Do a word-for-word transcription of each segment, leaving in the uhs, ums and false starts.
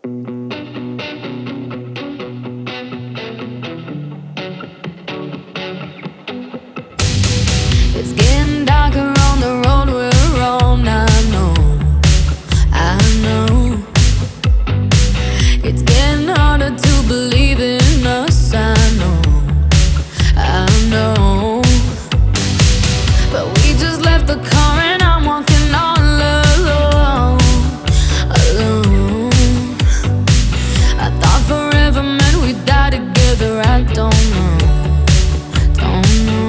It's getting darker on the road we're on. I know, I know. It's getting harder to believe in us. I know, I know. But we just left the car and I'm walking all alone, alone. I thought forever meant we'd die together. I don't know, don't know.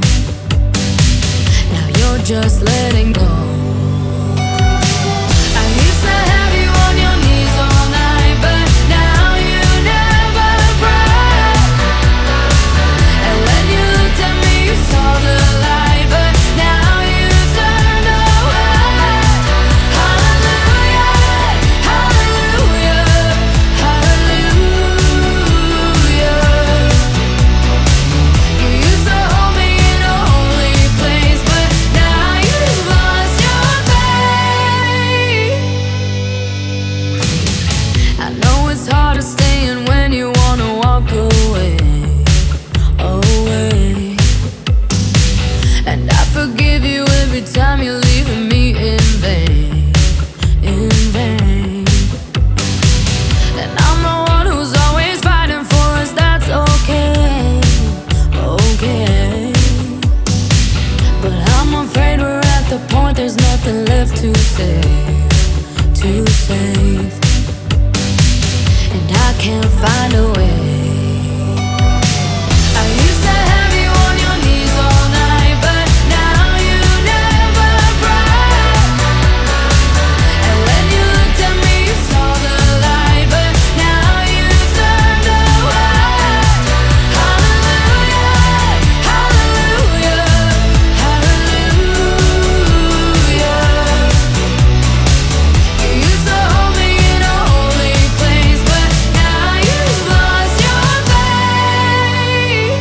Now you're just letting go. I used to have you on your knees all night, but now you never cry. And when you looked at me, you saw the light, but now you turned away. Hallelujah, hallelujah, hallelujah. You used to hold me in a holy place, but now you've lost your faith. I know it's hard to stay in when you wanna walk away, away. And I forgive you every time you're leaving me in vain, in vain. And I'm the one who's always fighting for us. That's okay, okay. But I'm afraid we're at the point there's nothing left to save, to save. And I can't find a way. I used to have you on your knees all night, but now you never cry. And when you looked at me, you saw the light, but now you turned away. Hallelujah, hallelujah, hallelujah. You used to hold me in a holy place, but now you've lost your faith.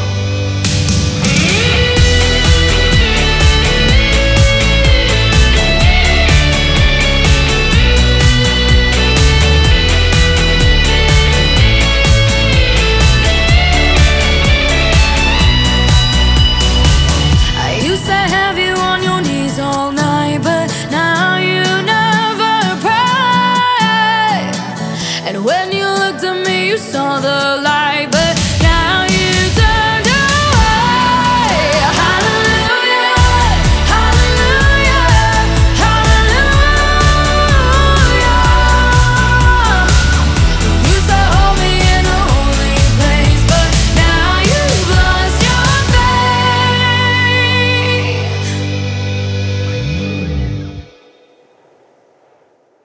I used to have you on your knees all night, but now you never pray. And when you looked at me, you saw the light, but